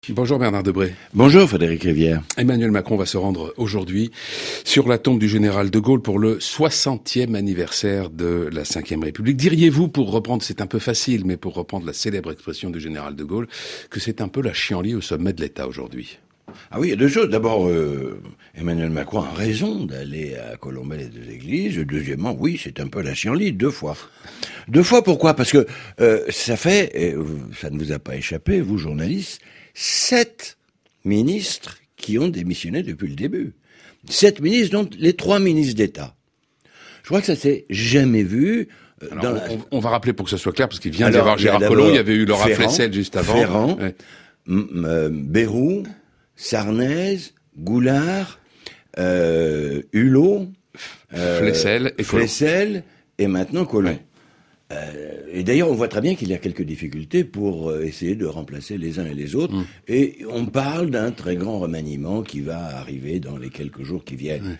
Bonjour Bernard Debré. Bonjour Frédéric Rivière. Emmanuel Macron va se rendre aujourd'hui sur la tombe du général de Gaulle pour le 60e anniversaire de la Ve République. Diriez-vous, pour reprendre, c'est un peu facile, mais pour reprendre la célèbre expression du général de Gaulle, que c'est un peu la chienlit au sommet de l'État aujourd'hui? Ah oui, il y a deux choses. D'abord, Emmanuel Macron a raison d'aller à Colombelles-les-Deux-Églises. Deuxièmement, oui, c'est un peu la chienlit, 2 fois. 2 fois, pourquoi? Parce que ça fait, ça ne vous a pas échappé, vous journalistes, 7 ministres qui ont démissionné depuis le début. 7 ministres, dont les 3 ministres d'État. Je crois que ça s'est jamais vu. Alors, on va rappeler pour que ce soit clair, parce qu'il vient d'y avoir Gérard Collomb, il y avait eu Laura Flessel juste avant. Ferrand, Bayrou, Sarnez, Goulard, Hulot, Flessel et maintenant Collomb. Et d'ailleurs, on voit très bien qu'il y a quelques difficultés pour essayer de remplacer les uns et les autres. Et on parle d'un très grand remaniement qui va arriver dans les quelques jours qui viennent.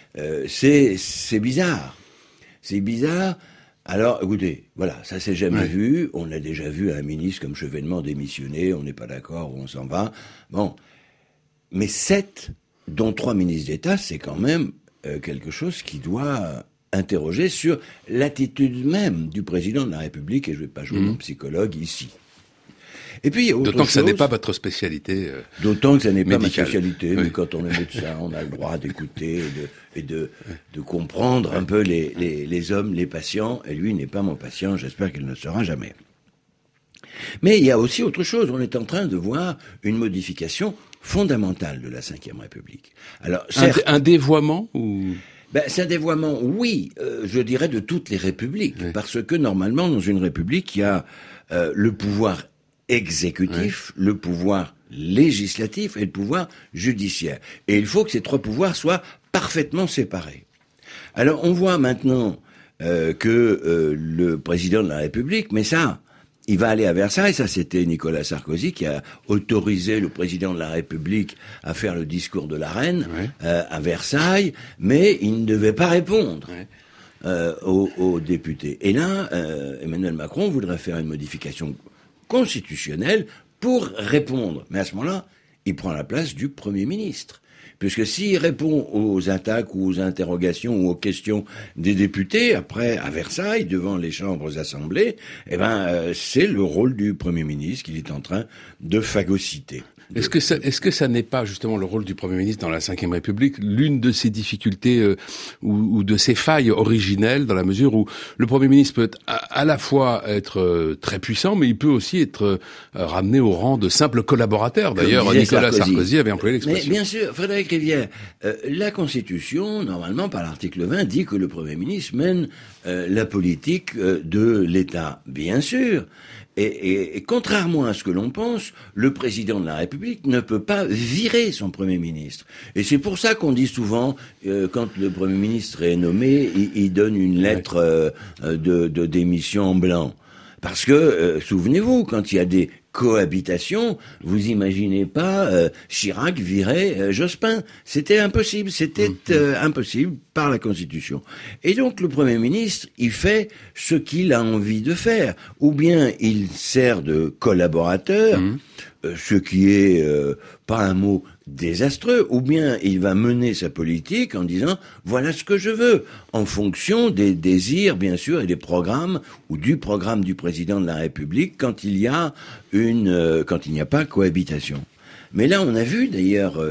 C'est bizarre. C'est bizarre. Alors, écoutez, voilà, ça s'est jamais vu. On a déjà vu un ministre comme Chevènement démissionner. On n'est pas d'accord, on s'en va. Bon. Mais 7, dont 3 ministres d'État, c'est quand même quelque chose qui doit interroger sur l'attitude même du président de la République, et je ne vais pas jouer mon psychologue ici. Et puis, d'autant que ça n'est pas votre spécialité d'autant que ça n'est pas ma médicale. spécialité, mais quand on est médecin, on a le droit d'écouter et de comprendre un peu les hommes, les patients, et lui n'est pas mon patient, j'espère qu'il ne le sera jamais. Mais il y a aussi autre chose, on est en train de voir une modification fondamentale de la Ve République. Alors, certes, un dévoiement ou... c'est un dévoiement, oui, je dirais de toutes les républiques, parce que normalement, dans une république, il y a le pouvoir exécutif, le pouvoir législatif et le pouvoir judiciaire. Et il faut que ces 3 pouvoirs soient parfaitement séparés. Alors, on voit maintenant que le président de la République, mais ça, il va aller à Versailles, ça c'était Nicolas Sarkozy qui a autorisé le président de la République à faire le discours de la reine à Versailles, mais il ne devait pas répondre aux députés. Et là, Emmanuel Macron voudrait faire une modification constitutionnelle pour répondre. Mais à ce moment-là, il prend la place du Premier ministre. Puisque s'il répond aux attaques ou aux interrogations ou aux questions des députés, après, à Versailles, devant les chambres assemblées, c'est le rôle du Premier ministre qu'il est en train de phagocyter. Est-ce que ça n'est pas justement le rôle du Premier ministre dans la Ve République, l'une de ses difficultés ou de ses failles originelles, dans la mesure où le Premier ministre peut à la fois être très puissant, mais il peut aussi être ramené au rang de simple collaborateur. D'ailleurs, Nicolas Sarkozy avait employé l'expression. Mais bien sûr, Frédéric Rivière, la Constitution, normalement, par l'article 20, dit que le Premier ministre mène la politique de l'État. Bien sûr. Et contrairement à ce que l'on pense, le président de la République ne peut pas virer son Premier ministre. Et c'est pour ça qu'on dit souvent, quand le Premier ministre est nommé, il donne une lettre de démission en blanc. Parce que, souvenez-vous, quand il y a des cohabitations, vous imaginez pas Chirac virer Jospin. C'était impossible, impossible par la Constitution. Et donc le Premier ministre, il fait ce qu'il a envie de faire. Ou bien il sert de collaborateur, ce qui est pas un mot désastreux, ou bien il va mener sa politique en disant voilà ce que je veux, en fonction des désirs bien sûr et des programmes ou du programme du président de la République quand il y a quand il n'y a pas cohabitation. Mais là on a vu d'ailleurs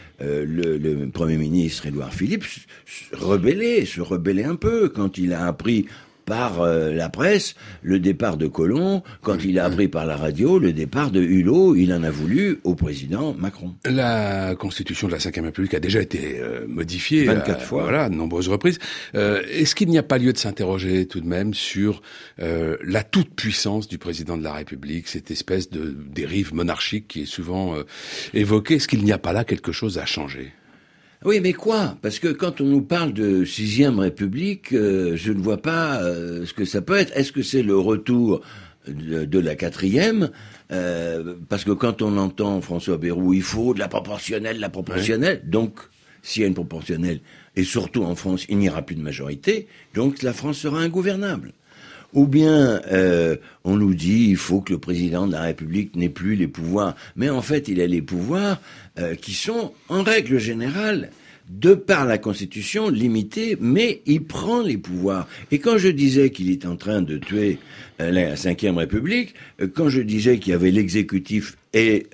le Premier ministre Édouard Philippe se rebeller un peu quand il a appris par la presse le départ de Collomb, quand il a appris par la radio le départ de Hulot, il en a voulu au président Macron. La Constitution de la Ve République a déjà été modifiée 24 fois. Voilà, de nombreuses reprises. Est-ce qu'il n'y a pas lieu de s'interroger tout de même sur la toute-puissance du président de la République, cette espèce de dérive monarchique qui est souvent évoquée? Est-ce qu'il n'y a pas là quelque chose à changer? Oui, mais quoi? Parce que quand on nous parle de 6e République, je ne vois pas ce que ça peut être. Est-ce que c'est le retour de la 4e? Parce que quand on entend François Bayrou, il faut de la proportionnelle. Donc, s'il y a une proportionnelle, et surtout en France, il n'y aura plus de majorité, donc la France sera ingouvernable. ou bien on nous dit il faut que le président de la République n'ait plus les pouvoirs. Mais en fait, il a les pouvoirs qui sont, en règle générale, de par la Constitution, limités, mais il prend les pouvoirs. Et quand je disais qu'il est en train de tuer la Ve République, quand je disais qu'il y avait l'exécutif et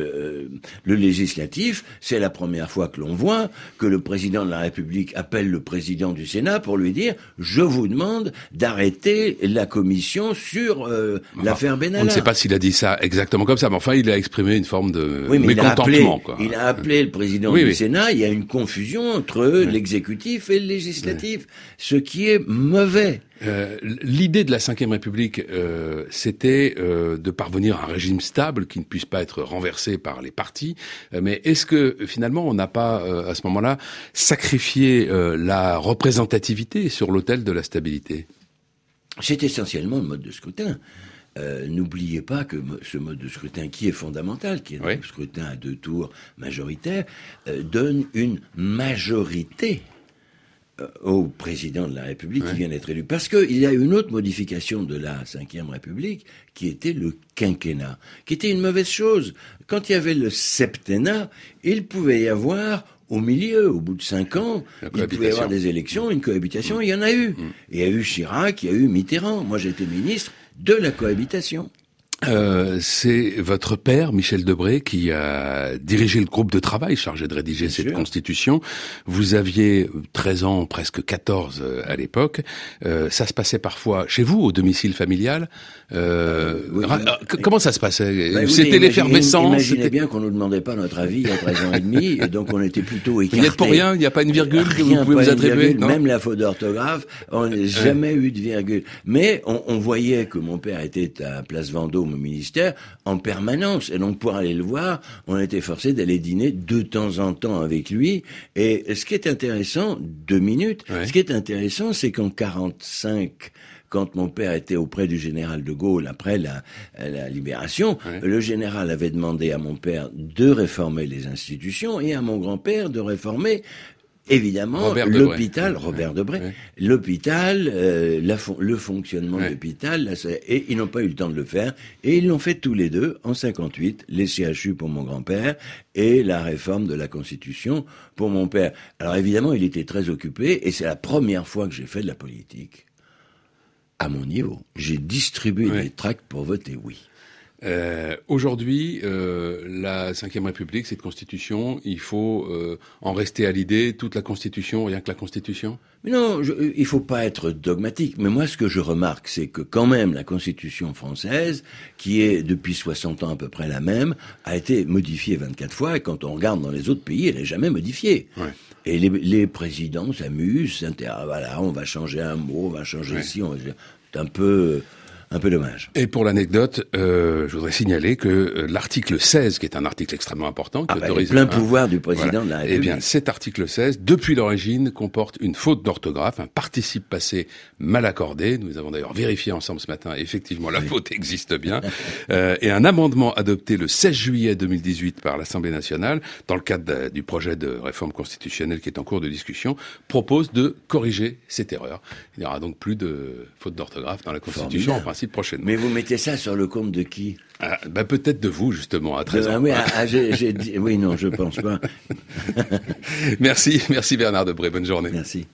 le législatif, c'est la première fois que l'on voit que le président de la République appelle le président du Sénat pour lui dire « Je vous demande d'arrêter la commission sur l'affaire Benalla ». On ne sait pas s'il a dit ça exactement comme ça, mais enfin, il a exprimé une forme de mais mécontentement. Il a appelé le président du Sénat, il y a une confusion entre l'exécutif et le législatif, ce qui est mauvais. L'idée de la Ve République, c'était de parvenir à un régime stable qui ne puisse pas être renversé par les partis. Mais est-ce que finalement on n'a pas à ce moment-là sacrifié la représentativité sur l'autel de la stabilité ? C'est essentiellement le mode de scrutin. N'oubliez pas que ce mode de scrutin qui est fondamental, qui est un scrutin à 2 tours majoritaire, donne une majorité au président de la République qui vient d'être élu. Parce qu'il y a une autre modification de la Ve République qui était le quinquennat, qui était une mauvaise chose. Quand il y avait le septennat, il pouvait y avoir au milieu, au bout de 5 ans, il pouvait y avoir des élections, une cohabitation, il y en a eu. Il y a eu Chirac, il y a eu Mitterrand. Moi, j'étais ministre de la cohabitation. C'est votre père, Michel Debré, qui a dirigé le groupe de travail chargé de rédiger cette constitution. Vous aviez 13 ans, presque 14 à l'époque. Ça se passait parfois chez vous, au domicile familial. Comment ça se passait? C'était l'effervescence. Imaginez bien qu'on nous demandait pas notre avis il y a 13 ans et demi, et donc on était plutôt écartés. Vous n'y êtes pour rien? Il n'y a pas une virgule que vous pouvez vous attribuer? Même la faute d'orthographe, on n'a jamais eu de virgule. Mais on voyait que mon père était à Place Vendôme au ministère en permanence, et donc pour aller le voir, on était forcé d'aller dîner de temps en temps avec lui. Et ce qui est intéressant, 2 minutes, ce qui est intéressant, c'est qu'en 45, quand mon père était auprès du général de Gaulle après la libération, le général avait demandé à mon père de réformer les institutions et à mon grand-père de réformer évidemment l'hôpital, Robert Debré, l'hôpital, le fonctionnement de l'hôpital, et ils n'ont pas eu le temps de le faire, et ils l'ont fait tous les deux en 58, les CHU pour mon grand-père et la réforme de la Constitution pour mon père. Alors évidemment, il était très occupé, et c'est la première fois que j'ai fait de la politique à mon niveau. J'ai distribué des tracts pour voter oui. Aujourd'hui, la Ve République, cette Constitution, il faut en rester à l'idée, toute la Constitution, rien que la Constitution? Mais non, il faut pas être dogmatique. Mais moi, ce que je remarque, c'est que quand même la Constitution française, qui est depuis 60 ans à peu près la même, a été modifiée 24 fois. Et quand on regarde dans les autres pays, elle n'est jamais modifiée. Et les présidents s'amusent, voilà, on va changer un mot, on va changer ci, c'est un peu dommage. Et pour l'anecdote, je voudrais signaler que l'article 16, qui est un article extrêmement important, qui autorise plein pouvoir du président de la République. Eh bien, cet article 16, depuis l'origine, comporte une faute d'orthographe, un participe passé mal accordé. Nous avons d'ailleurs vérifié ensemble ce matin, effectivement, la faute existe bien. Et un amendement adopté le 16 juillet 2018 par l'Assemblée nationale, dans le cadre du projet de réforme constitutionnelle qui est en cours de discussion, propose de corriger cette erreur. Il n'y aura donc plus de faute d'orthographe dans la Constitution, en principe, prochainement. Mais vous mettez ça sur le compte de qui? Peut-être de vous, justement, à 13 ans. Oui, non, je pense pas. Merci Bernard Debré, bonne journée. Merci.